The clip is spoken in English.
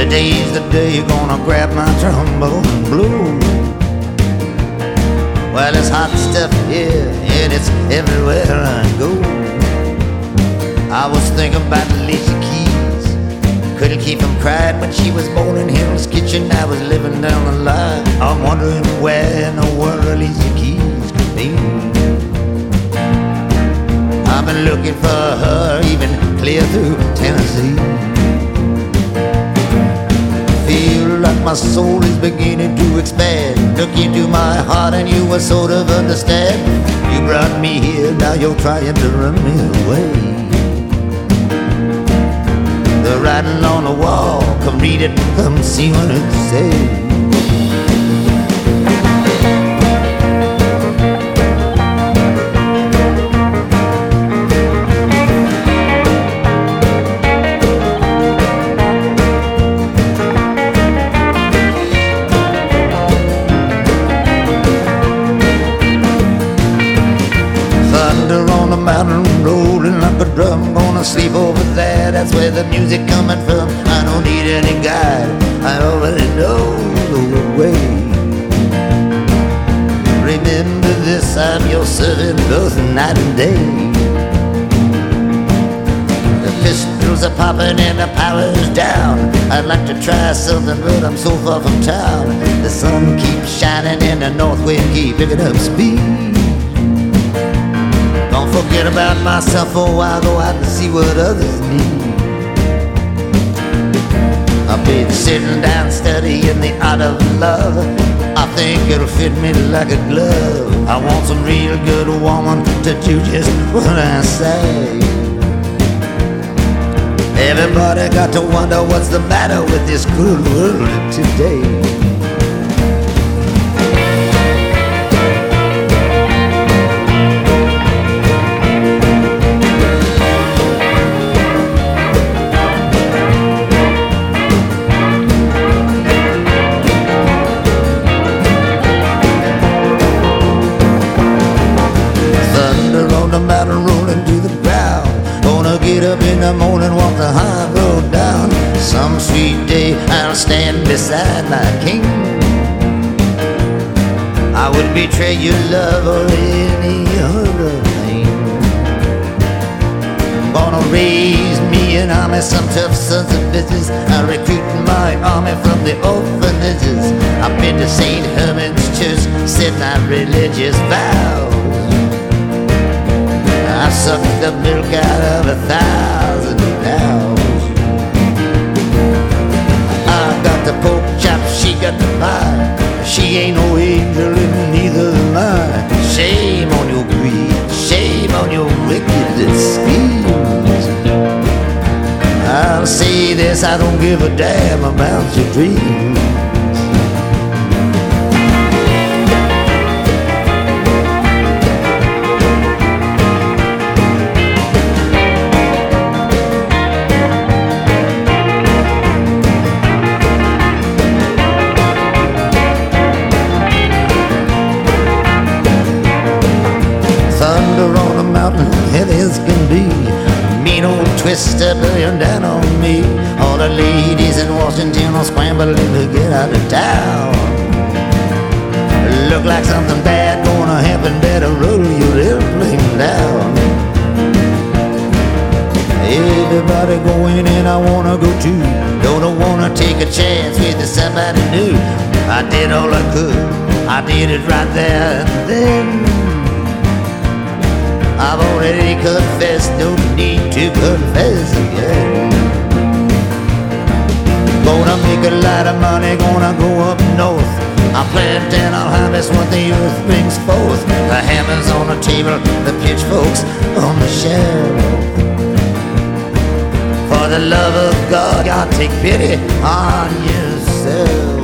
Today's the day you're gonna grab my trombone and blow. Well, it's hot stuff here, and it's everywhere I go. I was thinking about Alicia Keys. Couldn't keep from crying when she was born in Hell's Kitchen. I was living down the line. I'm wondering where in the world Alicia Keys could be. I've been looking for her even clear through Tennessee. Feel like my soul is beginning to expand. Look into my heart and you will sort of understand. You brought me here, now you're trying to run me away. The writing on the wall, come read it, come see what it says. Rolling like a drum, gonna sleep over there. That's where the music coming from. I don't need any guide, I already know the way. Remember this, I'm your servant both night and day. The pistols are popping and the power's down. I'd like to try something, but I'm so far from town. The sun keeps shining and the north wind keeps picking up speed. Don't forget about myself for a while, go out and see what others need. I've been sitting down studying the art of love. I think it'll fit me like a glove. I want some real good woman to do just what I say. Everybody got to wonder what's the matter with this cruel world today. Rolling to the ground. Gonna get up in the morning, walk the high road down. Some sweet day I'll stand beside my king. I wouldn't betray your love or any other thing. Gonna raise me an army, some tough sons of bitches. I'll recruit my army from the orphanages. I've been to St. Herman's Church, said my religious vows. I sucked the milk out of 1,000 cows. I got the pork chop, she got the pie. She ain't no angel and neither am I. Shame on your greed, shame on your wicked schemes. I'll say this, I don't give a damn about your dreams. Heavy as can be, mean old twister burning down on me. All the ladies in Washington are scrambling to get out of town. Look like something bad gonna happen, better roll your airplane down. Everybody going and I wanna go too. Don't wanna take a chance with somebody new. I did all I could, I did it right there and then. I've already confessed, don't need to confess again. Gonna make a lot of money, gonna go up north. I'll plant and I'll harvest what the earth brings forth. The hammer's on the table, the pitchforks on the shelf. For the love of God, God, take pity on yourself.